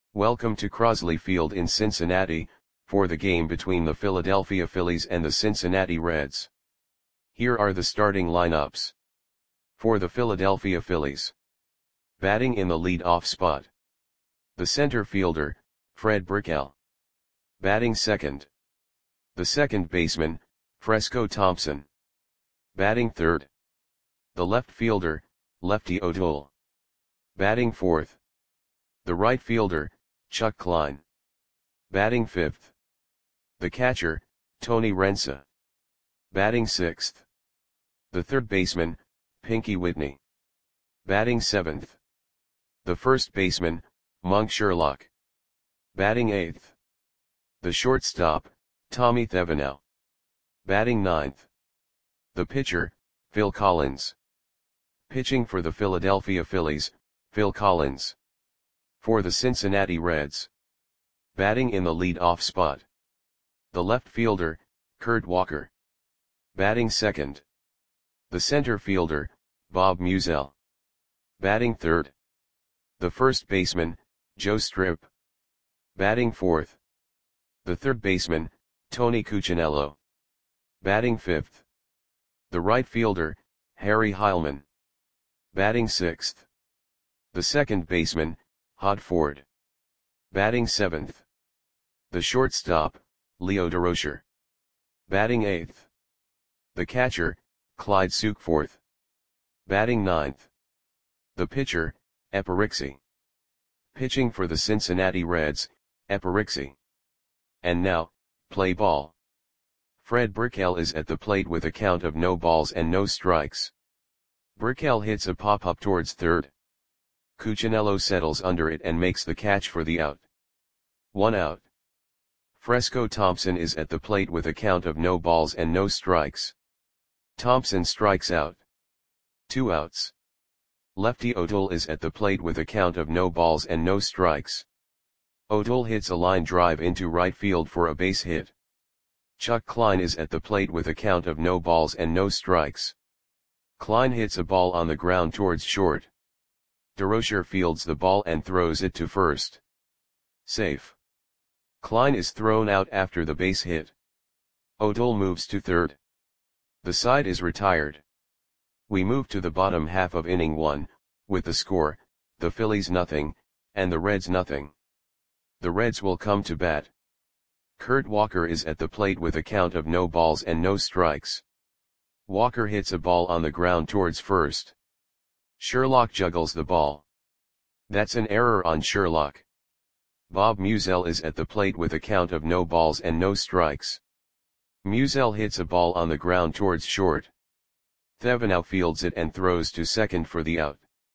Welcome to Crosley Field in Cincinnati, for the game between the Philadelphia Phillies and the Cincinnati Reds. Here are the starting lineups. For the Philadelphia Phillies. Batting in the lead-off spot. The center fielder, Fred Brickell. Batting second. The second baseman, Fresco Thompson. Batting third. The left fielder, Lefty O'Toole. Batting fourth. The right fielder, Chuck Klein. Batting fifth. The catcher, Tony Rensa. Batting sixth. The third baseman, Pinky Whitney. Batting seventh. The first baseman, Monk Sherlock. Batting eighth. The shortstop, Tommy Thevenot. Batting ninth. The pitcher, Phil Collins. Pitching for the Philadelphia Phillies, Phil Collins. For the Cincinnati Reds. Batting in the lead-off spot. The left fielder, Kurt Walker. Batting second. The center fielder, Bob Meusel. Batting third. The first baseman, Joe Strip. Batting fourth. The third baseman, Tony Cuccinello. Batting fifth. The right fielder, Harry Heilman. Batting sixth. The second baseman, Hod Ford. Batting seventh. The shortstop, Leo Durocher. Batting eighth. The catcher, Clyde Sukeforth. Batting ninth. The pitcher, Eperixy. Pitching for the Cincinnati Reds, Eperixy. And now, play ball. Fred Brickell is at the plate with a count of no balls and no strikes. Brickell hits a pop-up towards third. Cuccinello settles under it and makes the catch for the out. 1 out. Fresco Thompson is at the plate with a count of no balls and no strikes. Thompson strikes out. 2 outs. Lefty O'Toole is at the plate with a count of no balls and no strikes. O'Toole hits a line drive into right field for a base hit. Chuck Klein is at the plate with a count of no balls and no strikes. Klein hits a ball on the ground towards short. Durocher fields the ball and throws it to first. Safe. Klein is thrown out after the base hit. O'Toole moves to third. The side is retired. We move to the bottom half of inning 1, with the score, the Phillies nothing, and the Reds nothing. The Reds will come to bat. Kurt Walker is at the plate with a count of no balls and no strikes. Walker hits a ball on the ground towards first. Sherlock juggles the ball. That's an error on Sherlock. Bob Meusel is at the plate with a count of no balls and no strikes. Meusel hits a ball on the ground towards short. Thevenot fields it and throws to second for the out.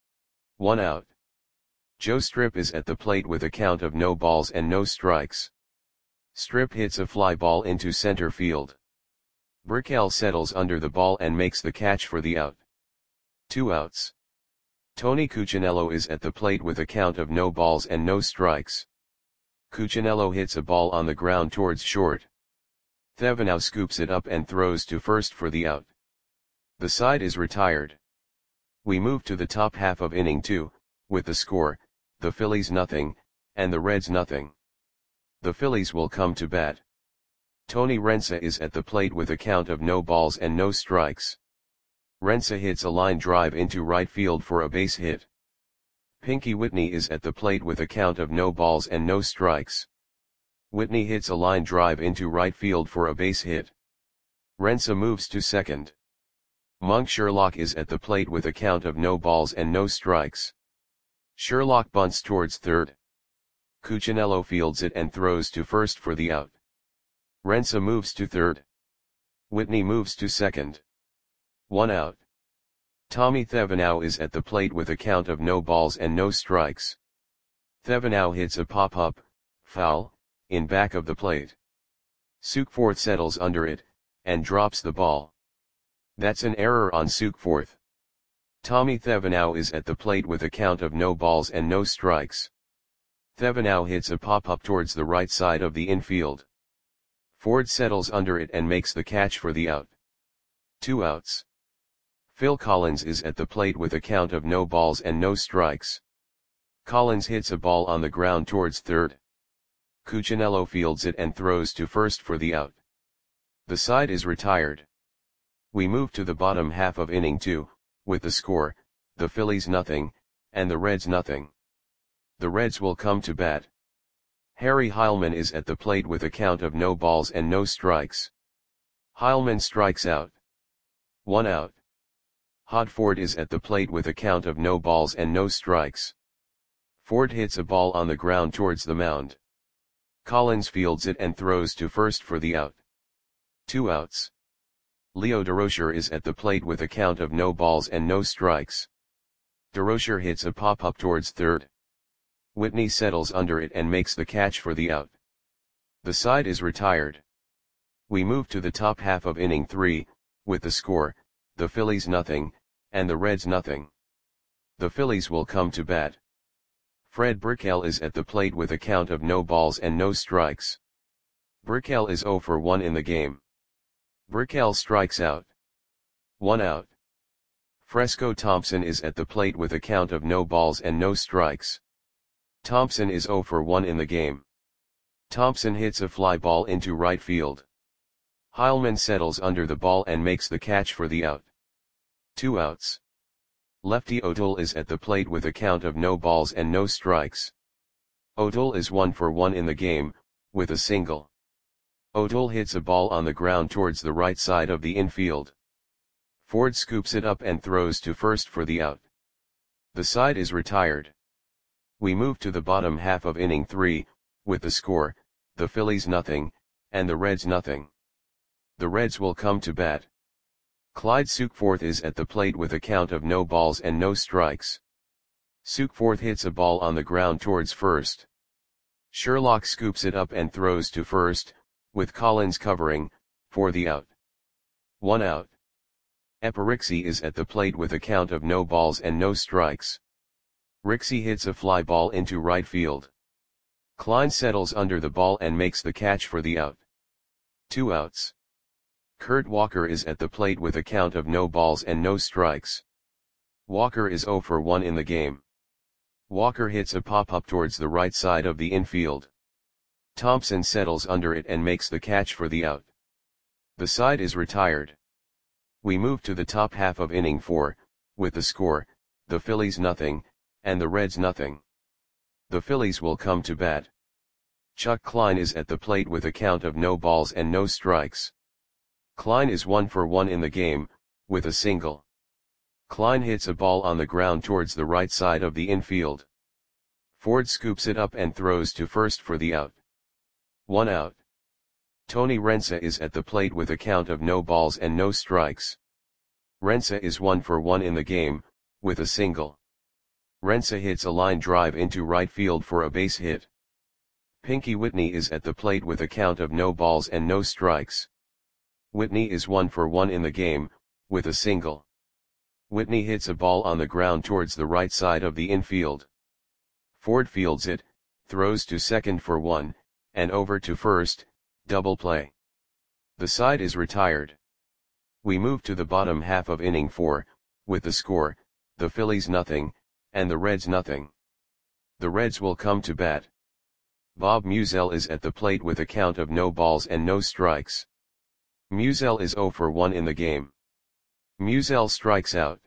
1 out. Joe Strip is at the plate with a count of no balls and no strikes. Strip hits a fly ball into center field. Brickell settles under the ball and makes the catch for the out. 2 outs. Tony Cuccinello is at the plate with a count of no balls and no strikes. Cuccinello hits a ball on the ground towards short. Thevenot scoops it up and throws to first for the out. The side is retired. We move to the top half of inning 2, with the score, the Phillies nothing, and the Reds nothing. The Phillies will come to bat. Tony Rensa is at the plate with a count of no balls and no strikes. Rensa hits a line drive into right field for a base hit. Pinky Whitney is at the plate with a count of no balls and no strikes. Whitney hits a line drive into right field for a base hit. Rensa moves to second. Monk Sherlock is at the plate with a count of no balls and no strikes. Sherlock bunts towards third. Cuccinello fields it and throws to first for the out. Rensa moves to third. Whitney moves to second. 1 out. Tommy Thevenot is at the plate with a count of no balls and no strikes. Thevenot hits a pop-up, foul, in back of the plate. Sukeforth settles under it, and drops the ball. That's an error on Sukeforth. Tommy Thevenot is at the plate with a count of no balls and no strikes. Thevenot hits a pop-up towards the right side of the infield. Ford settles under it and makes the catch for the out. 2 outs. Phil Collins is at the plate with a count of no balls and no strikes. Collins hits a ball on the ground towards third. Cuccinello fields it and throws to first for the out. The side is retired. We move to the bottom half of inning 2, with the score, the Phillies nothing, and the Reds nothing. The Reds will come to bat. Harry Heilmann is at the plate with a count of no balls and no strikes. Heilmann strikes out. 1 out. Hod Ford is at the plate with a count of no balls and no strikes. Ford hits a ball on the ground towards the mound. Collins fields it and throws to first for the out. 2 outs. Leo Durocher is at the plate with a count of no balls and no strikes. Durocher hits a pop-up towards third. Whitney settles under it and makes the catch for the out. The side is retired. We move to the top half of inning 3, with the score, the Phillies nothing, and the Reds nothing. The Phillies will come to bat. Fred Brickell is at the plate with a count of no balls and no strikes. Brickell is 0 for 1 in the game. Brickell strikes out. 1 out. Fresco Thompson is at the plate with a count of no balls and no strikes. Thompson is 0 for 1 in the game. Thompson hits a fly ball into right field. Heilmann settles under the ball and makes the catch for the out. 2 outs. Lefty O'Toole is at the plate with a count of no balls and no strikes. O'Toole is 1 for 1 in the game, with a single. O'Toole hits a ball on the ground towards the right side of the infield. Ford scoops it up and throws to first for the out. The side is retired. We move to the bottom half of inning 3, with the score, the Phillies nothing, and the Reds nothing. The Reds will come to bat. Clyde Sukeforth is at the plate with a count of no balls and no strikes. Sukeforth hits a ball on the ground towards first. Sherlock scoops it up and throws to first, with Collins covering, for the out. 1 out. Eparixi is at the plate with a count of no balls and no strikes. Rixey hits a fly ball into right field. Klein settles under the ball and makes the catch for the out. 2 outs. Kurt Walker is at the plate with a count of no balls and no strikes. Walker is 0 for 1 in the game. Walker hits a pop-up towards the right side of the infield. Thompson settles under it and makes the catch for the out. The side is retired. We move to the top half of inning 4, with the score, the Phillies nothing, and the Reds nothing. The Phillies will come to bat. Chuck Klein is at the plate with a count of no balls and no strikes. Klein is 1 for 1 in the game, with a single. Klein hits a ball on the ground towards the right side of the infield. Ford scoops it up and throws to first for the out. 1 out. Tony Rensa is at the plate with a count of no balls and no strikes. Rensa is 1 for 1 in the game, with a single. Rensa hits a line drive into right field for a base hit. Pinky Whitney is at the plate with a count of no balls and no strikes. Whitney is 1 for 1 in the game, with a single. Whitney hits a ball on the ground towards the right side of the infield. Ford fields it, throws to second for 1, and over to first, double play. The side is retired. We move to the bottom half of inning 4, with the score, the Phillies nothing, and the Reds nothing. The Reds will come to bat. Bob Musial is at the plate with a count of no balls and no strikes. Musial is 0 for 1 in the game. Musial strikes out.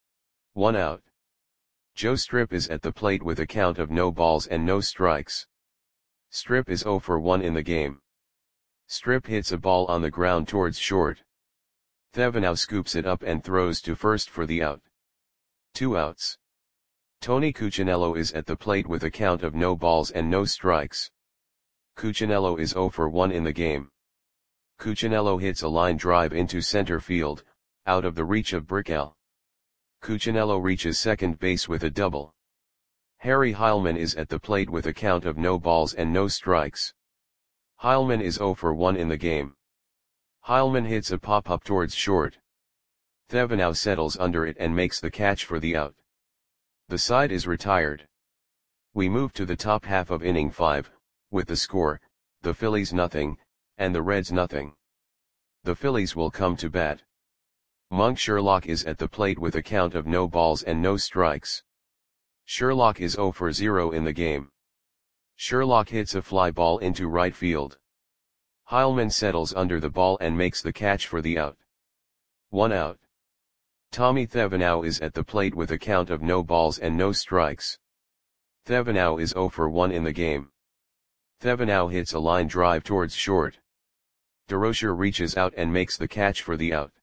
1 out. Joe Strip is at the plate with a count of no balls and no strikes. Strip is 0 for 1 in the game. Strip hits a ball on the ground towards short. Thevenot scoops it up and throws to first for the out. 2 outs. Tony Cuccinello is at the plate with a count of no balls and no strikes. Cuccinello is 0 for 1 in the game. Cuccinello hits a line drive into center field, out of the reach of Brickell. Cuccinello reaches second base with a double. Harry Heilmann is at the plate with a count of no balls and no strikes. Heilmann is 0 for 1 in the game. Heilmann hits a pop-up towards short. Thevenot settles under it and makes the catch for the out. The side is retired. We move to the top half of inning 5, with the score, the Phillies nothing, and the Reds nothing. The Phillies will come to bat. Monk Sherlock is at the plate with a count of no balls and no strikes. Sherlock is 0 for 0 in the game. Sherlock hits a fly ball into right field. Heilmann settles under the ball and makes the catch for the out. 1 out. Tommy Thevenot is at the plate with a count of no balls and no strikes. Thevenot is 0 for 1 in the game. Thevenot hits a line drive towards short. DeRocher reaches out and makes the catch for the out.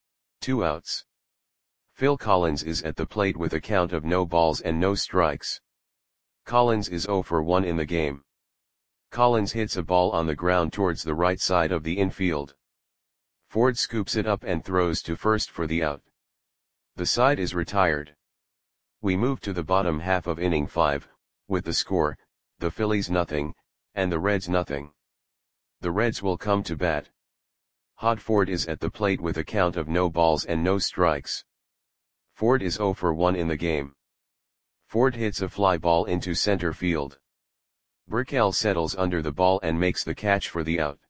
2 outs. Phil Collins is at the plate with a count of no balls and no strikes. Collins is 0 for 1 in the game. Collins hits a ball on the ground towards the right side of the infield. Ford scoops it up and throws to first for the out. The side is retired. We move to the bottom half of inning 5, with the score, the Phillies nothing, and the Reds nothing. The Reds will come to bat. Hod Ford is at the plate with a count of no balls and no strikes. Ford is 0 for 1 in the game. Ford hits a fly ball into center field. Burkell settles under the ball and makes the catch for the out.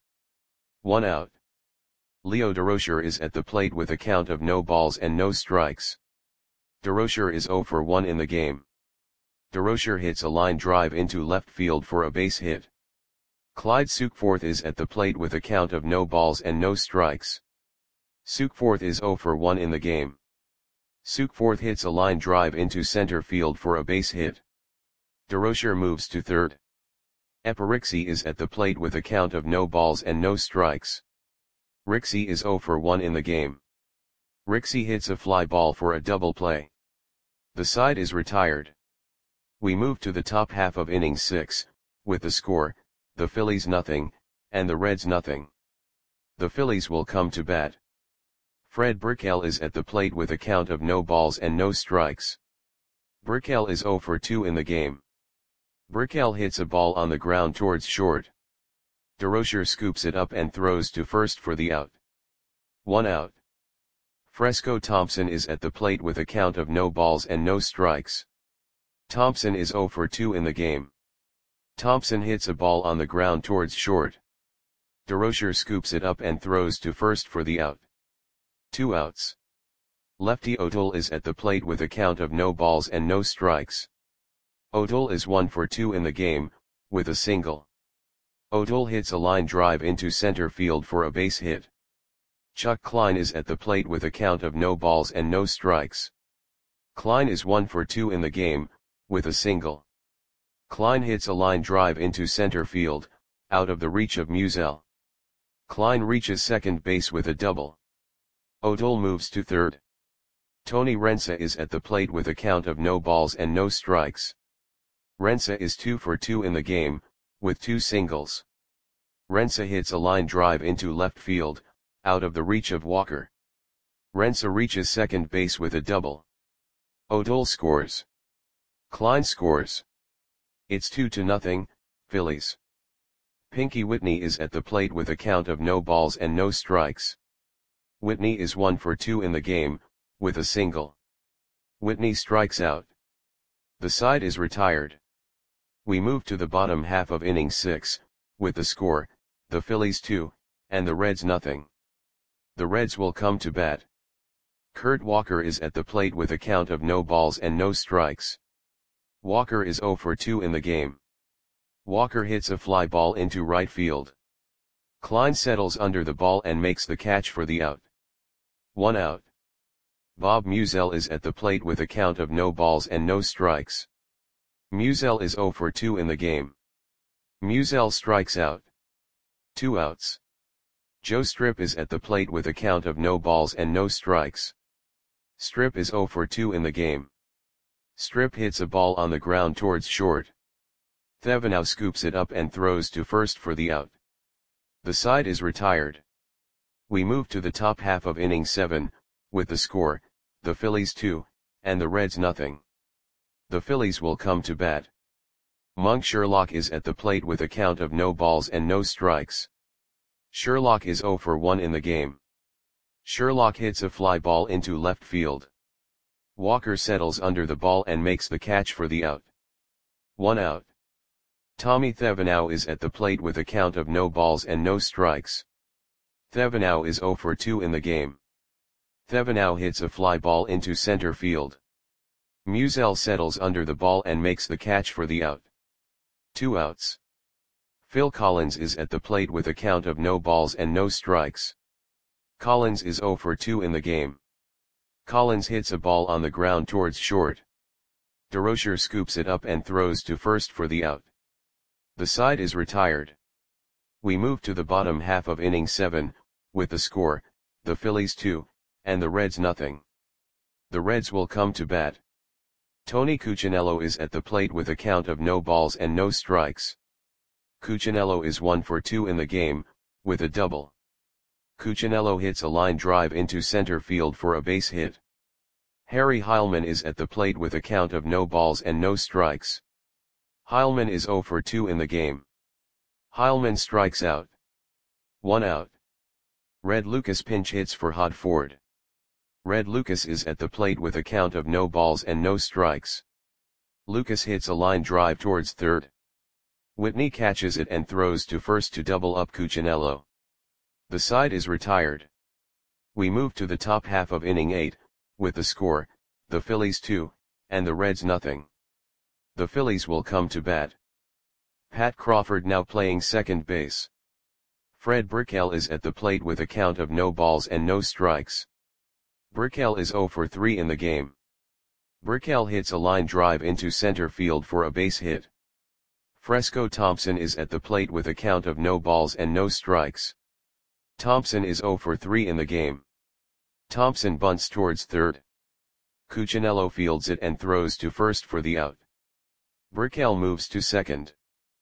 1 out. Leo DeRocher is at the plate with a count of no balls and no strikes. DeRocher is 0 for 1 in the game. DeRocher hits a line drive into left field for a base hit. Clyde Sukeforth is at the plate with a count of no balls and no strikes. Sukeforth is 0 for 1 in the game. Sukeforth hits a line drive into center field for a base hit. DeRocher moves to third. Eparixi is at the plate with a count of no balls and no strikes. Rixey is 0 for 1 in the game. Rixey hits a fly ball for a double play. The side is retired. We move to the top half of inning 6, with the score, the Phillies nothing, and the Reds nothing. The Phillies will come to bat. Fred Burkell is at the plate with a count of no balls and no strikes. Burkell is 0 for 2 in the game. Burkell hits a ball on the ground towards short. DeRocher scoops it up and throws to first for the out. 1 out. Fresco Thompson is at the plate with a count of no balls and no strikes. Thompson is 0 for 2 in the game. Thompson hits a ball on the ground towards short. DeRocher scoops it up and throws to first for the out. 2 outs. Lefty O'Toole is at the plate with a count of no balls and no strikes. O'Toole is 1 for 2 in the game, with a single. O'Toole hits a line drive into center field for a base hit. Chuck Klein is at the plate with a count of no balls and no strikes. Klein is 1 for 2 in the game, with a single. Klein hits a line drive into center field, out of the reach of Musial. Klein reaches second base with a double. O'Toole moves to third. Tony Rensa is at the plate with a count of no balls and no strikes. Rensa is 2 for 2 in the game, with 2 singles. Rensa hits a line drive into left field, out of the reach of Walker. Rensa reaches second base with a double. O'Toole scores. Klein scores. It's 2-0, Phillies. Pinky Whitney is at the plate with a count of no balls and no strikes. Whitney is 1 for 2 in the game, with a single. Whitney strikes out. The side is retired. We move to the bottom half of inning 6, with the score, the Phillies 2, and the Reds nothing. The Reds will come to bat. Kurt Walker is at the plate with a count of no balls and no strikes. Walker is 0 for 2 in the game. Walker hits a fly ball into right field. Klein settles under the ball and makes the catch for the out. 1 out. Bob Musial is at the plate with a count of no balls and no strikes. Musial is 0 for 2 in the game. Musial strikes out. 2 outs. Joe Strip is at the plate with a count of no balls and no strikes. Strip is 0 for 2 in the game. Strip hits a ball on the ground towards short. Thevenot scoops it up and throws to first for the out. The side is retired. We move to the top half of inning 7, with the score, the Phillies 2, and the Reds nothing. The Phillies will come to bat. Monk Sherlock is at the plate with a count of no balls and no strikes. Sherlock is 0 for 1 in the game. Sherlock hits a fly ball into left field. Walker settles under the ball and makes the catch for the out. 1 out. Tommy Thevenot is at the plate with a count of no balls and no strikes. Thevenot is 0 for 2 in the game. Thevenot hits a fly ball into center field. Musiel settles under the ball and makes the catch for the out. 2 outs. Phil Collins is at the plate with a count of no balls and no strikes. Collins is 0 for 2 in the game. Collins hits a ball on the ground towards short. DeRocher scoops it up and throws to first for the out. The side is retired. We move to the bottom half of inning 7, with the score, the Phillies 2, and the Reds nothing. The Reds will come to bat. Tony Cuccinello is at the plate with a count of no balls and no strikes. Cuccinello is 1 for 2 in the game, with a double. Cuccinello hits a line drive into center field for a base hit. Harry Heilmann is at the plate with a count of no balls and no strikes. Heilmann is 0 for 2 in the game. Heilmann strikes out. 1 out. Red Lucas pinch hits for Hod Ford. Red Lucas is at the plate with a count of no balls and no strikes. Lucas hits a line drive towards third. Whitney catches it and throws to first to double up Cuccinello. The side is retired. We move to the top half of inning 8, with the score, the Phillies 2, and the Reds nothing. The Phillies will come to bat. Pat Crawford now playing second base. Fred Brickell is at the plate with a count of no balls and no strikes. Brickell is 0 for 3 in the game. Brickell hits a line drive into center field for a base hit. Fresco Thompson is at the plate with a count of no balls and no strikes. Thompson is 0 for 3 in the game. Thompson bunts towards third. Cuccinello fields it and throws to first for the out. Brickell moves to second.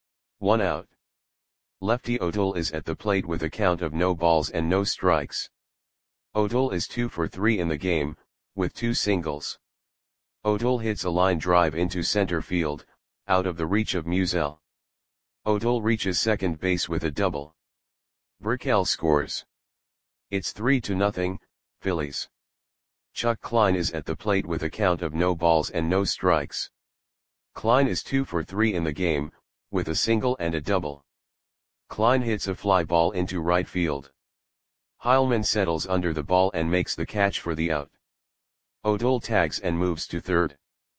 1 out. Lefty O'Toole is at the plate with a count of no balls and no strikes. O'Toole is 2 for 3 in the game, with 2 singles. O'Toole hits a line drive into center field, out of the reach of Musiel. O'Toole reaches second base with a double. Brickell scores. It's 3-0, Phillies. Chuck Klein is at the plate with a count of no balls and no strikes. Klein is 2 for 3 in the game, with a single and a double. Klein hits a fly ball into right field. Heilmann settles under the ball and makes the catch for the out. O'Toole tags and moves to third.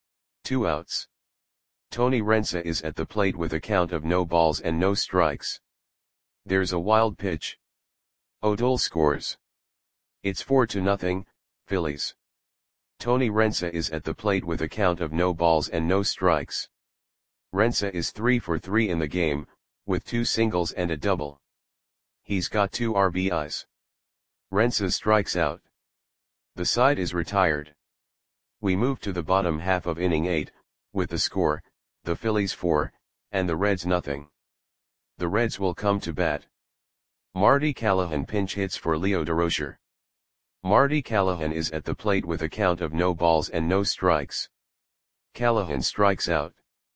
2 outs. Tony Rensa is at the plate with a count of no balls and no strikes. There's a wild pitch. O'Toole scores. It's 4-0, Phillies. Tony Rensa is at the plate with a count of no balls and no strikes. Rensa is 3 for 3 in the game, with 2 singles and a double. He's got 2 RBIs. Rensa strikes out. The side is retired. We move to the bottom half of inning 8, with the score, the Phillies 4, and the Reds nothing. The Reds will come to bat. Marty Callahan pinch hits for Leo DeRocher. Marty Callahan is at the plate with a count of no balls and no strikes. Callahan strikes out.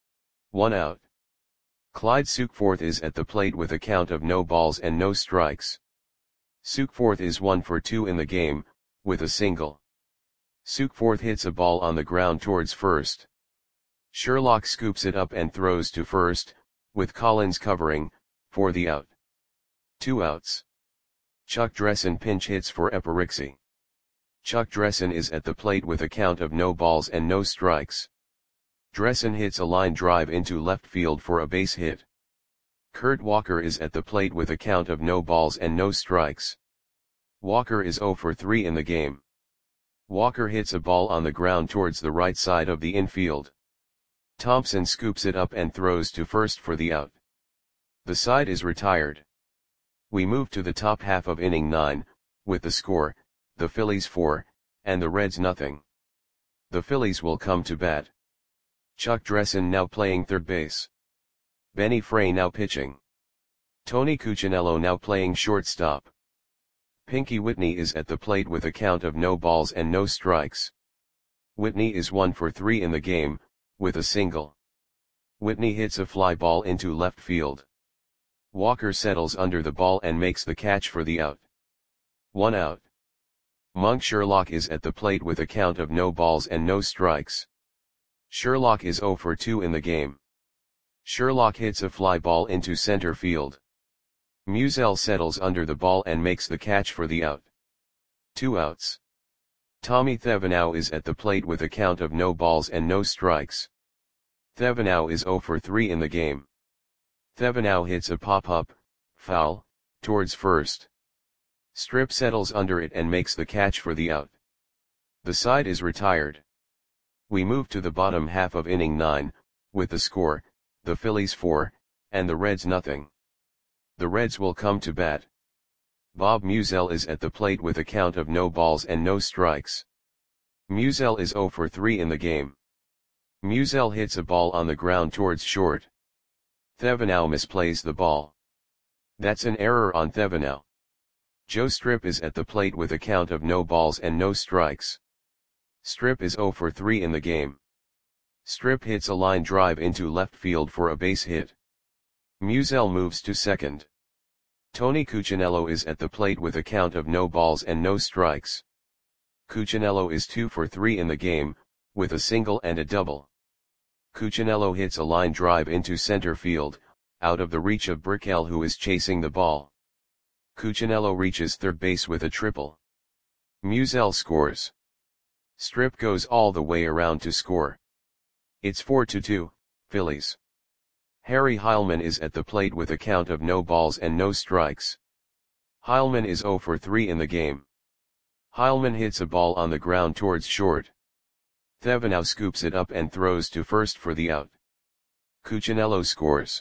1 out. Clyde Sukeforth is at the plate with a count of no balls and no strikes. Sukeforth is 1 for 2 in the game, with a single. Sukeforth hits a ball on the ground towards first. Sherlock scoops it up and throws to first, with Collins covering, for the out. 2 outs. Chuck Dressen pinch hits for Epirixi. Chuck Dressen is at the plate with a count of no balls and no strikes. Dressen hits a line drive into left field for a base hit. Kurt Walker is at the plate with a count of no balls and no strikes. Walker is 0 for 3 in the game. Walker hits a ball on the ground towards the right side of the infield. Thompson scoops it up and throws to first for the out. The side is retired. We move to the top half of inning 9, with the score, the Phillies 4, and the Reds nothing. The Phillies will come to bat. Chuck Dressen now playing third base. Benny Frey now pitching. Tony Cuccinello now playing shortstop. Pinky Whitney is at the plate with a count of no balls and no strikes. Whitney is 1 for 3 in the game, with a single. Whitney hits a fly ball into left field. Walker settles under the ball and makes the catch for the out. 1 out. Monk Sherlock is at the plate with a count of no balls and no strikes. Sherlock is 0 for 2 in the game. Sherlock hits a fly ball into center field. Musiel settles under the ball and makes the catch for the out. 2 outs. Tommy Thevenot is at the plate with a count of no balls and no strikes. Thevenot is 0 for 3 in the game. Thevenot hits a pop-up, foul, towards first. Strip settles under it and makes the catch for the out. The side is retired. We move to the bottom half of inning 9, with the score, the Phillies 4, and the Reds nothing. The Reds will come to bat. Bob Meusel is at the plate with a count of no balls and no strikes. Meusel is 0 for 3 in the game. Meusel hits a ball on the ground towards short. Thevenot misplays the ball. That's an error on Thevenot. Joe Strip is at the plate with a count of no balls and no strikes. Strip is 0 for 3 in the game. Strip hits a line drive into left field for a base hit. Meusel moves to second. Tony Cuccinello is at the plate with a count of no balls and no strikes. Cuccinello is 2 for 3 in the game, with a single and a double. Cuccinello hits a line drive into center field, out of the reach of Brickell, who is chasing the ball. Cuccinello reaches third base with a triple. Meusel scores. Strip goes all the way around to score. It's 4-2, Phillies. Harry Heilmann is at the plate with a count of no balls and no strikes. Heilmann is 0 for 3 in the game. Heilmann hits a ball on the ground towards short. Thevenot scoops it up and throws to first for the out. Cuccinello scores.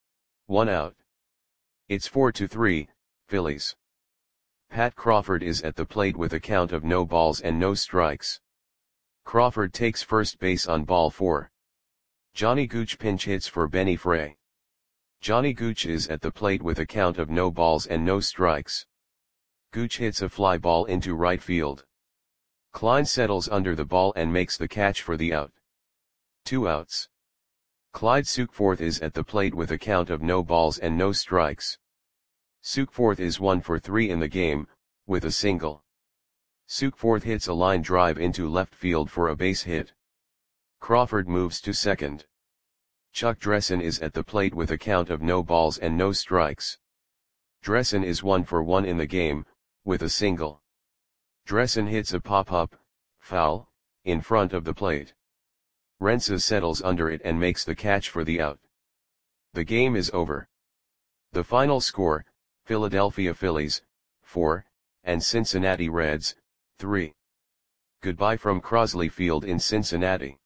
1 out. It's 4-3, Phillies. Pat Crawford is at the plate with a count of no balls and no strikes. Crawford takes first base on ball 4. Johnny Gooch pinch hits for Benny Frey. Johnny Gooch is at the plate with a count of no balls and no strikes. Gooch hits a fly ball into right field. Klein settles under the ball and makes the catch for the out. 2 outs. Clyde Sukeforth is at the plate with a count of no balls and no strikes. Sukeforth is 1 for 3 in the game, with a single. Sukeforth hits a line drive into left field for a base hit. Crawford moves to second. Chuck Dressen is at the plate with a count of no balls and no strikes. Dressen is 1 for 1 in the game, with a single. Dressen hits a pop-up, foul, in front of the plate. Rensa settles under it and makes the catch for the out. The game is over. The final score, Philadelphia Phillies, 4, and Cincinnati Reds, 3. Goodbye from Crosley Field in Cincinnati.